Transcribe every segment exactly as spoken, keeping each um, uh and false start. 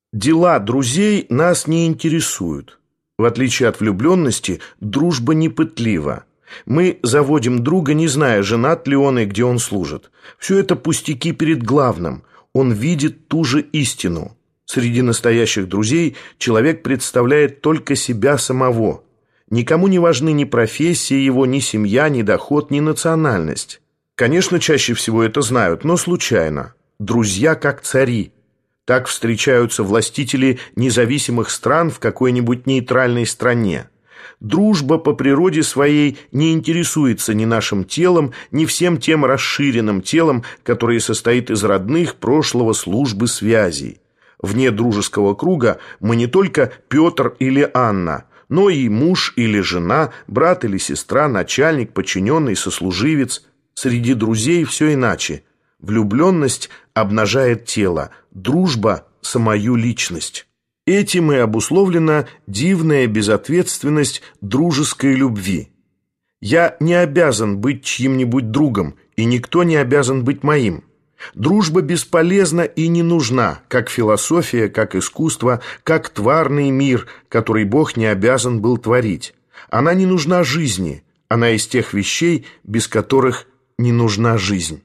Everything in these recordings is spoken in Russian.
Дела друзей нас не интересуют. В отличие от влюбленности, дружба не пытлива. Мы заводим друга, не зная, женат ли он и где он служит. Все это пустяки перед главным. Он видит ту же истину. Среди настоящих друзей человек представляет только себя самого. Никому не важны ни профессия его, ни семья, ни доход, ни национальность. Конечно, чаще всего это знают, но случайно. Друзья как цари. Так встречаются властители независимых стран в какой-нибудь нейтральной стране. Дружба по природе своей не интересуется ни нашим телом, ни всем тем расширенным телом, которое состоит из родных, прошлого, службы, связей. Вне дружеского круга мы не только Петр или Анна, но и муж или жена, брат или сестра, начальник, подчиненный, сослуживец. Среди друзей все иначе. Влюбленность обнажает тело, дружба – самую личность. Этим и обусловлена дивная безответственность дружеской любви. Я не обязан быть чьим-нибудь другом, и никто не обязан быть моим. Дружба бесполезна и не нужна, как философия, как искусство, как тварный мир, который Бог не обязан был творить. Она не нужна жизни, она из тех вещей, без которых не нужна жизнь.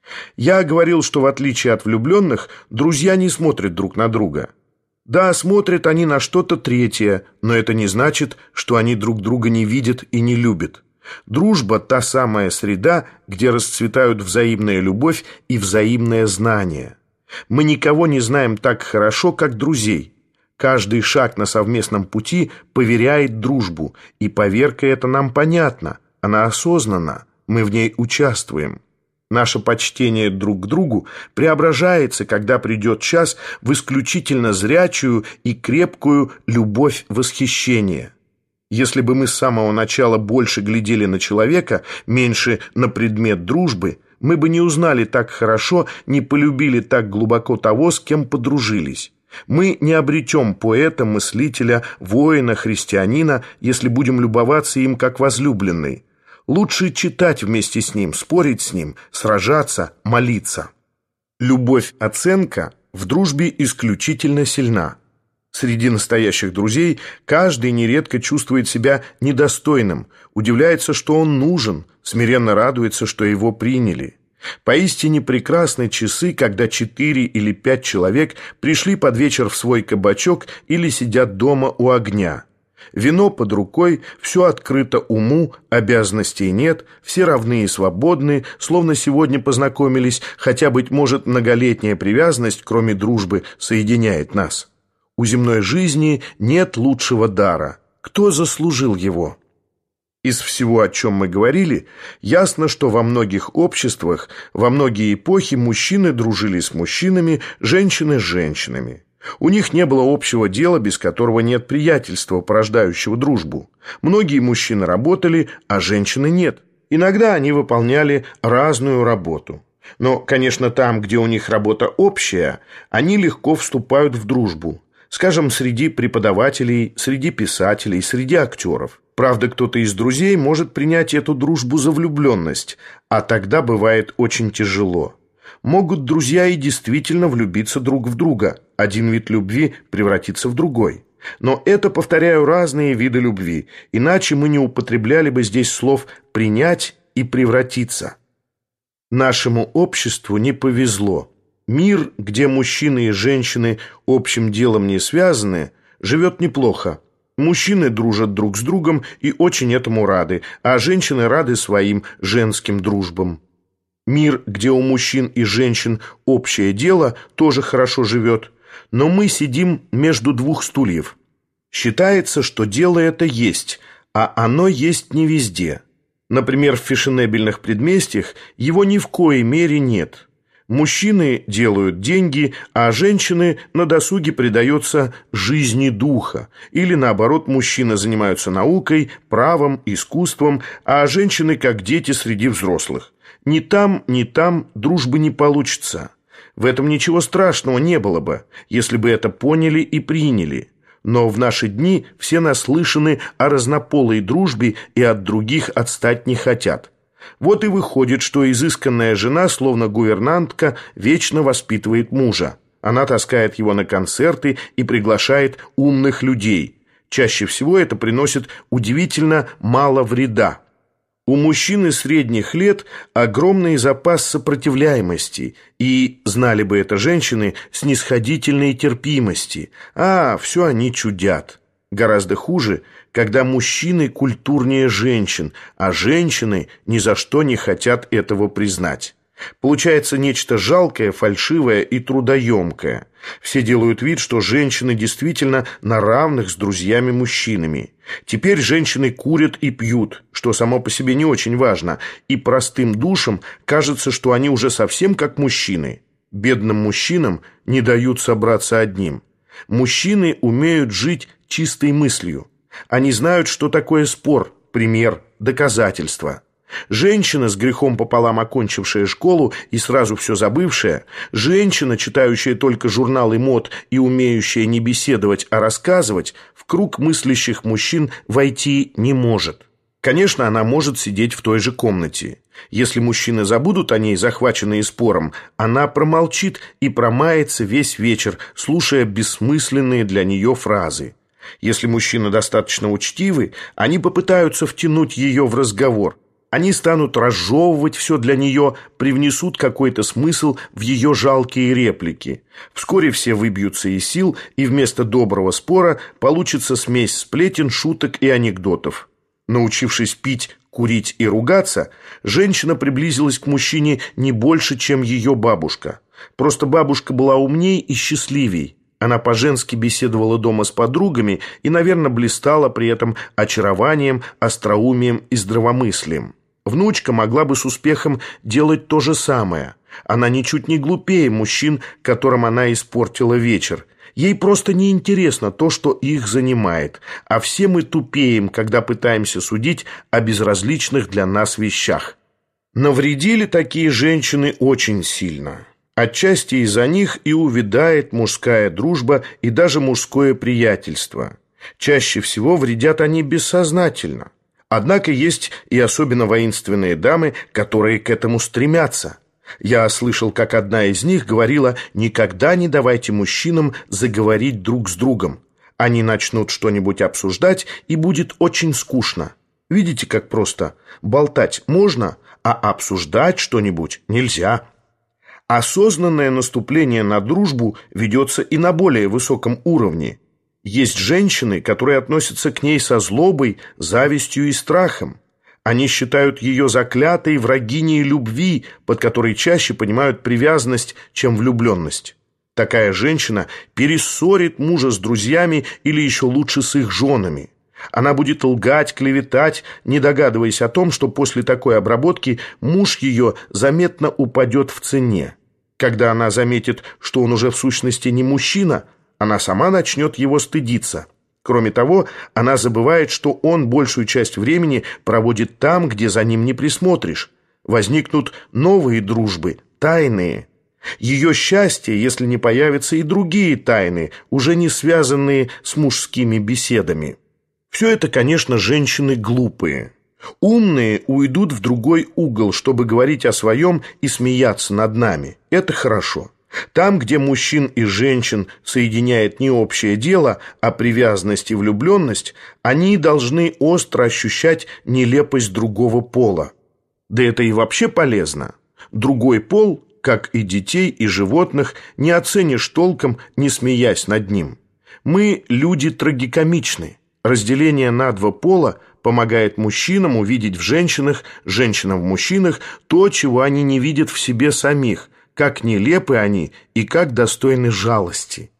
Я говорил, что в отличие от влюбленных, друзья не смотрят друг на друга. Да, смотрят они на что-то третье, но это не значит, что они друг друга не видят и не любят. Дружба – та самая среда, где расцветают взаимная любовь и взаимное знание. Мы никого не знаем так хорошо, как друзей. Каждый шаг на совместном пути поверяет дружбу, и поверка эта нам понятна, она осознанна, мы в ней участвуем. Наше почтение друг к другу преображается, когда придет час, в исключительно зрячую и крепкую любовь-восхищение. Если бы мы с самого начала больше глядели на человека, меньше на предмет дружбы, мы бы не узнали так хорошо, не полюбили так глубоко того, с кем подружились. Мы не обретем поэта, мыслителя, воина, христианина, если будем любоваться им как возлюбленный. Лучше читать вместе с ним, спорить с ним, сражаться, молиться. Любовь-оценка в дружбе исключительно сильна. Среди настоящих друзей каждый нередко чувствует себя недостойным, удивляется, что он нужен, смиренно радуется, что его приняли. Поистине прекрасны часы, когда четыре или пять человек пришли под вечер в свой кабачок или сидят дома у огня. Вино под рукой, все открыто уму, обязанностей нет, все равны и свободны, словно сегодня познакомились, хотя, быть может, многолетняя привязанность, кроме дружбы, соединяет нас. У земной жизни нет лучшего дара. Кто заслужил его? Из всего, о чем мы говорили, ясно, что во многих обществах, во многие эпохи мужчины дружили с мужчинами, женщины с женщинами. У них не было общего дела, без которого нет приятельства, порождающего дружбу. Многие мужчины работали, а женщины нет. Иногда они выполняли разную работу. Но, конечно, там, где у них работа общая, они легко вступают в дружбу. Скажем, среди преподавателей, среди писателей, среди актеров. Правда, кто-то из друзей может принять эту дружбу за влюбленность, а тогда бывает очень тяжело. Могут друзья и действительно влюбиться друг в друга. Один вид любви превратится в другой. Но это, повторяю, разные виды любви. Иначе мы не употребляли бы здесь слов «принять» и «превратиться». Нашему обществу не повезло. Мир, где мужчины и женщины общим делом не связаны, живет неплохо. Мужчины дружат друг с другом и очень этому рады, а женщины рады своим женским дружбам. Мир, где у мужчин и женщин общее дело, тоже хорошо живет. Но мы сидим между двух стульев. Считается, что дело это есть, а оно есть не везде. Например, в фешенебельных предместьях его ни в коей мере нет. Мужчины делают деньги, а женщины на досуге предаются жизни духа. Или наоборот, мужчины занимаются наукой, правом, искусством, а женщины как дети среди взрослых. Ни там, ни там дружбы не получится. В этом ничего страшного не было бы, если бы это поняли и приняли. Но в наши дни все наслышаны о разнополой дружбе и от других отстать не хотят. Вот и выходит, что изысканная жена, словно гувернантка, вечно воспитывает мужа. Она таскает его на концерты и приглашает умных людей. Чаще всего это приносит удивительно мало вреда. У мужчины средних лет огромный запас сопротивляемости и, знали бы это женщины, снисходительной терпимости. А, все они чудят. Гораздо хуже, когда мужчины культурнее женщин, а женщины ни за что не хотят этого признать. Получается нечто жалкое, фальшивое и трудоемкое. Все делают вид, что женщины действительно на равных с друзьями-мужчинами. Теперь женщины курят и пьют, что само по себе не очень важно, и простым душам кажется, что они уже совсем как мужчины. Бедным мужчинам не дают собраться одним. Мужчины умеют жить чистой мыслью. Они знают, что такое спор, пример, доказательство. Женщина, с грехом пополам окончившая школу и сразу все забывшая, женщина, читающая только журналы мод и умеющая не беседовать, а рассказывать, в круг мыслящих мужчин войти не может. Конечно, она может сидеть в той же комнате. Если мужчины забудут о ней, захваченные спором, она промолчит и промается весь вечер, слушая бессмысленные для нее фразы. Если мужчины достаточно учтивы, они попытаются втянуть ее в разговор. Они станут разжевывать все для нее, привнесут какой-то смысл в ее жалкие реплики. Вскоре все выбьются из сил, и вместо доброго спора получится смесь сплетен, шуток и анекдотов. Научившись пить, курить и ругаться, женщина приблизилась к мужчине не больше, чем ее бабушка. Просто бабушка была умней и счастливей. Она по-женски беседовала дома с подругами и, наверное, блистала при этом очарованием, остроумием и здравомыслием. Внучка могла бы с успехом делать то же самое. Она ничуть не глупее мужчин, которым она испортила вечер. Ей просто неинтересно то, что их занимает. А все мы тупеем, когда пытаемся судить о безразличных для нас вещах. Навредили такие женщины очень сильно. Отчасти из-за них и увядает мужская дружба и даже мужское приятельство. Чаще всего вредят они бессознательно. Однако есть и особенно воинственные дамы, которые к этому стремятся. Я слышал, как одна из них говорила: «Никогда не давайте мужчинам заговорить друг с другом. Они начнут что-нибудь обсуждать, и будет очень скучно». Видите, как просто? Болтать можно, а обсуждать что-нибудь нельзя. Осознанное наступление на дружбу ведется и на более высоком уровне. Есть женщины, которые относятся к ней со злобой, завистью и страхом. Они считают ее заклятой врагиней любви, под которой чаще понимают привязанность, чем влюбленность. Такая женщина перессорит мужа с друзьями или еще лучше с их женами. Она будет лгать, клеветать, не догадываясь о том, что после такой обработки муж ее заметно упадет в цене. Когда она заметит, что он уже в сущности не мужчина, она сама начнет его стыдиться. Кроме того, она забывает, что он большую часть времени проводит там, где за ним не присмотришь. Возникнут новые дружбы, тайные. Ее счастье, если не появятся и другие тайны, уже не связанные с мужскими беседами. Все это, конечно, женщины глупые. Умные уйдут в другой угол, чтобы говорить о своем и смеяться над нами. Это хорошо. Там, где мужчин и женщин соединяет не общее дело, а привязанность и влюбленность, они должны остро ощущать нелепость другого пола. Да это и вообще полезно. Другой пол, как и детей, и животных, не оценишь толком, не смеясь над ним. Мы люди трагикомичны. Разделение на два пола помогает мужчинам увидеть в женщинах, женщинам в мужчинах то, чего они не видят в себе самих, как нелепы они и как достойны жалости.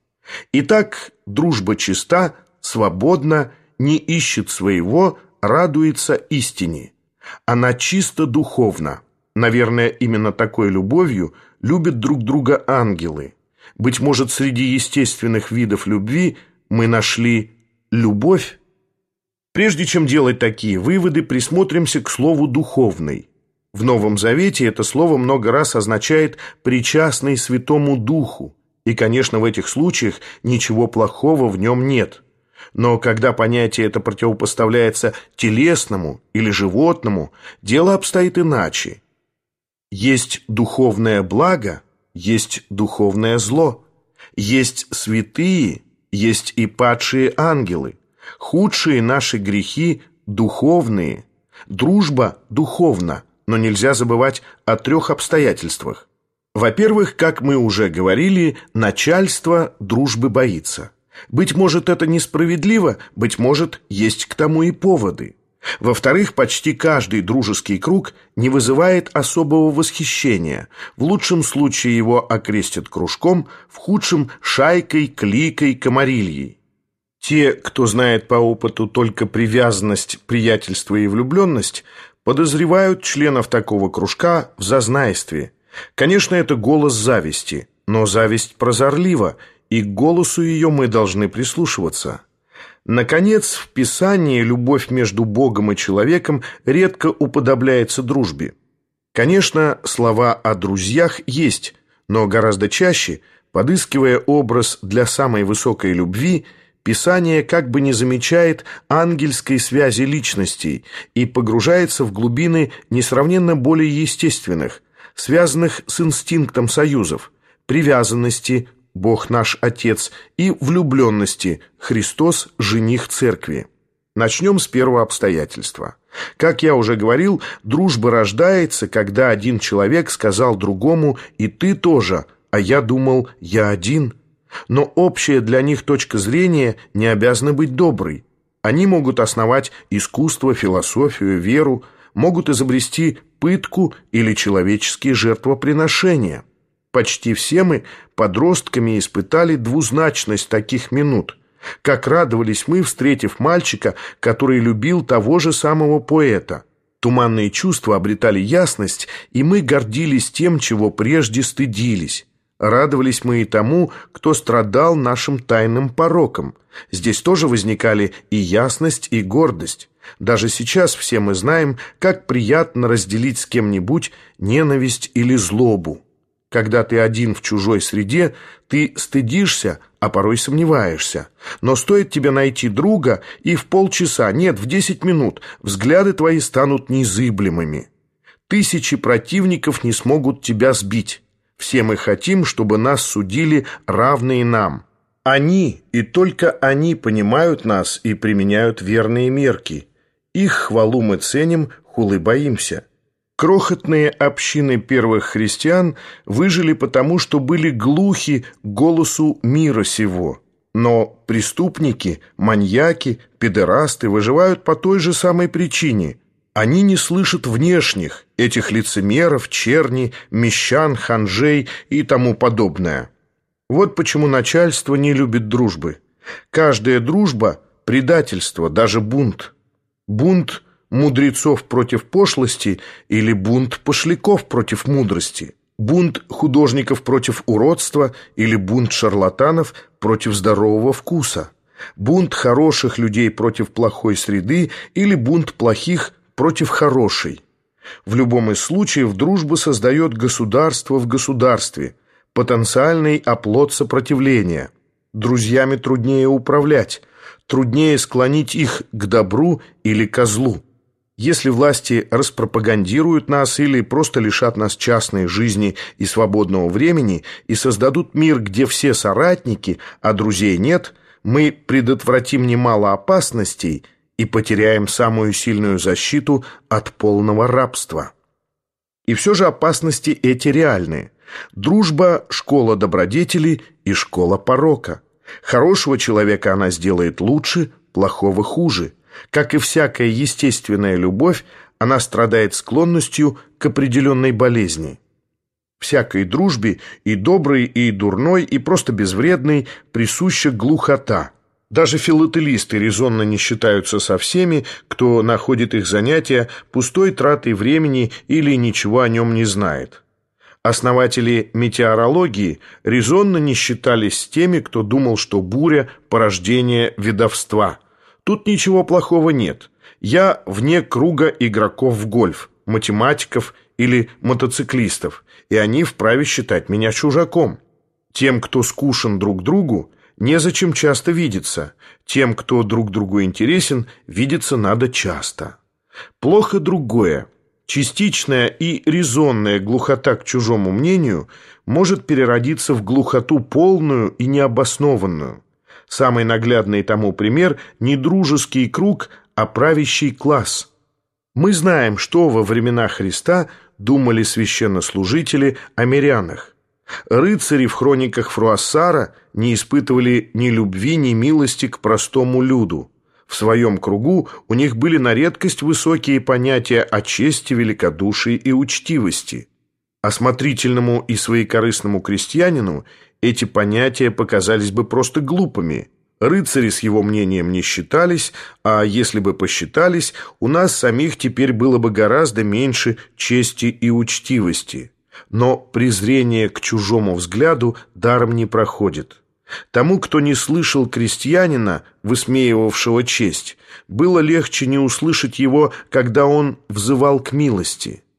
Итак, дружба чиста, свободна, не ищет своего, радуется истине. Она чисто духовна. Наверное, именно такой любовью любят друг друга ангелы. Быть может, среди естественных видов любви мы нашли любовь? Прежде чем делать такие выводы, присмотримся к слову «духовный». В Новом Завете это слово много раз означает «причастный Святому Духу», и, конечно, в этих случаях ничего плохого в нем нет. Но когда понятие это противопоставляется телесному или животному, дело обстоит иначе. Есть духовное благо, есть духовное зло. Есть святые, есть и падшие ангелы. Худшие наши грехи духовные. Дружба духовна, но нельзя забывать о трех обстоятельствах. Во-первых, как мы уже говорили, начальство дружбы боится. Быть может, это несправедливо, быть может, есть к тому и поводы. Во-вторых, почти каждый дружеский круг не вызывает особого восхищения. В лучшем случае его окрестят кружком, в худшем – шайкой, кликой, комарильей. Те, кто знает по опыту только привязанность, приятельство и влюбленность, подозревают членов такого кружка в зазнайстве. Конечно, это голос зависти, но зависть прозорлива, и к голосу ее мы должны прислушиваться. Наконец, в Писании любовь между Богом и человеком редко уподобляется дружбе. Конечно, слова о друзьях есть, но гораздо чаще, подыскивая образ для самой высокой любви, Писание как бы не замечает ангельской связи личностей и погружается в глубины несравненно более естественных, связанных с инстинктом союзов, привязанности Бог наш Отец и влюбленности Христос, жених Церкви. Начнем с первого обстоятельства. Как я уже говорил, дружба рождается, когда один человек сказал другому «и ты тоже», а я думал «я один». Но общая для них точка зрения не обязана быть доброй. Они могут основать искусство, философию, веру, могут изобрести пытку или человеческие жертвоприношения. Почти все мы подростками испытали двузначность таких минут. Как радовались мы, встретив мальчика, который любил того же самого поэта. Туманные чувства обретали ясность, и мы гордились тем, чего прежде стыдились. Радовались мы и тому, кто страдал нашим тайным пороком. Здесь тоже возникали и ясность, и гордость. Даже сейчас все мы знаем, как приятно разделить с кем-нибудь ненависть или злобу. Когда ты один в чужой среде, ты стыдишься, а порой сомневаешься. Но стоит тебе найти друга, и в полчаса, нет, в десять минут, взгляды твои станут незыблемыми. Тысячи противников не смогут тебя сбить. Все мы хотим, чтобы нас судили равные нам. Они, и только они понимают нас и применяют верные мерки. Их хвалу мы ценим, хулы боимся. Крохотные общины первых христиан выжили потому, что были глухи к голосу мира сего. Но преступники, маньяки, педерасты выживают по той же самой причине. Они не слышат внешних, этих лицемеров, черни, мещан, ханжей и тому подобное. Вот почему начальство не любит дружбы. Каждая дружба – предательство, даже бунт. Бунт мудрецов против пошлости или бунт пошляков против мудрости. Бунт художников против уродства или бунт шарлатанов против здорового вкуса. Бунт хороших людей против плохой среды или бунт плохих против хорошей. В любом из случаев дружба создает государство в государстве, потенциальный оплот сопротивления. Друзьями труднее управлять, труднее склонить их к добру или ко злу. Если власти распропагандируют нас или просто лишат нас частной жизни и свободного времени и создадут мир, где все соратники, а друзей нет, мы предотвратим немало опасностей и потеряем самую сильную защиту от полного рабства. И все же опасности эти реальные. Дружба – школа добродетели и школа порока. Хорошего человека она сделает лучше, плохого – хуже. Как и всякая естественная любовь, она страдает склонностью к определенной болезни. Всякой дружбе, и доброй, и дурной, и просто безвредной, присуща глухота. Даже филателисты резонно не считаются со всеми, кто находит их занятия пустой тратой времени или ничего о нем не знает. Основатели метеорологии резонно не считались с теми, кто думал, что буря – порождение ведовства. Тут ничего плохого нет. Я вне круга игроков в гольф, математиков или мотоциклистов, и они вправе считать меня чужаком. Тем, кто скучен друг другу, незачем часто видеться. Тем, кто друг другу интересен, видеться надо часто. Плохо другое. Частичная и резонная глухота к чужому мнению может переродиться в глухоту полную и необоснованную. Самый наглядный тому пример – не дружеский круг, а правящий класс. Мы знаем, что во времена Христа думали священнослужители о мирянах. Рыцари в хрониках Фруассара не испытывали ни любви, ни милости к простому люду. В своем кругу у них были на редкость высокие понятия о чести, великодушии и учтивости. Осмотрительному и своекорыстному крестьянину эти понятия показались бы просто глупыми. Рыцари с его мнением не считались, а если бы посчитались, у нас самих теперь было бы гораздо меньше чести и учтивости. Но презрение к чужому взгляду даром не проходит. Тому, кто не слышал крестьянина, высмеивавшего честь, было легче не услышать его, когда он взывал к милости.